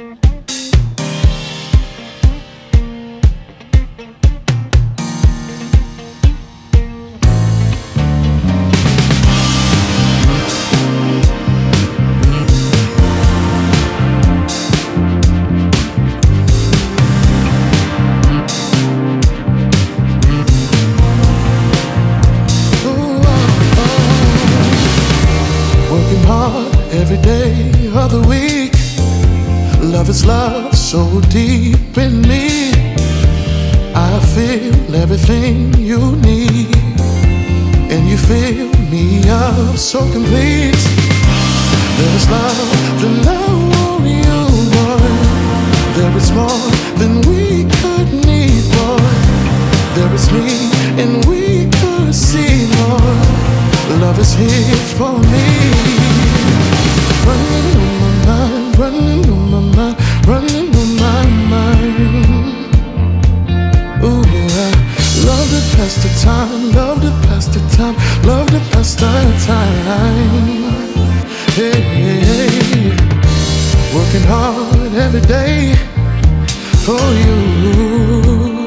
Every day of the week, love is love so deep in me. I feel everything you need, and you fill me up so complete. There is love that I want you, boy. There is more than we could need, boy. There is me, and we could see more. Love is here for me. Running on my mind, running on my mind, running on my mind. Ooh, I love to pass the time, love to pass the time, love to pass the time. Hey, hey, hey. Working hard every day for you.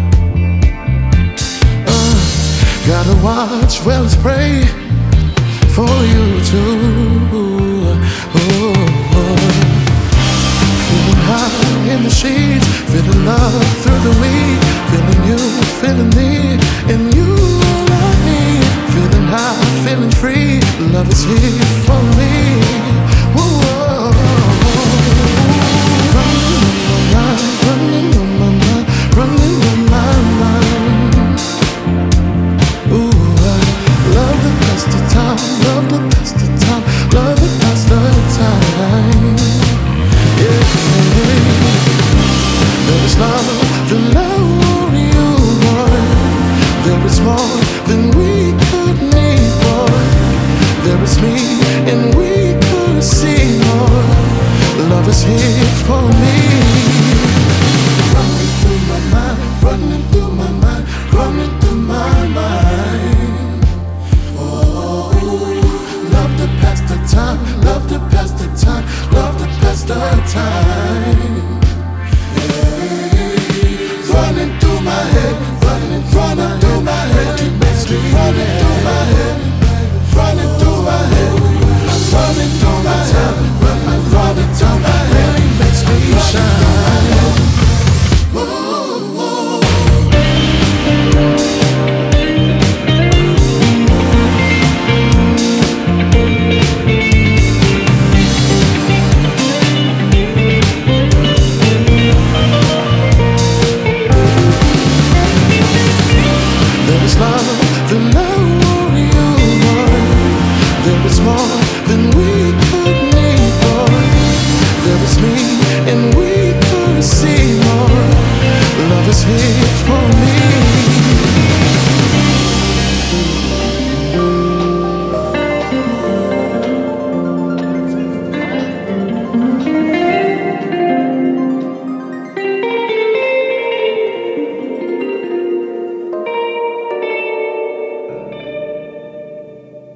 Gotta watch, well, let's pray for you too. Feeling high in the sheets, feeling love through the week, feeling you, feeling me, and you all I need. Feeling high, feeling free, love is here for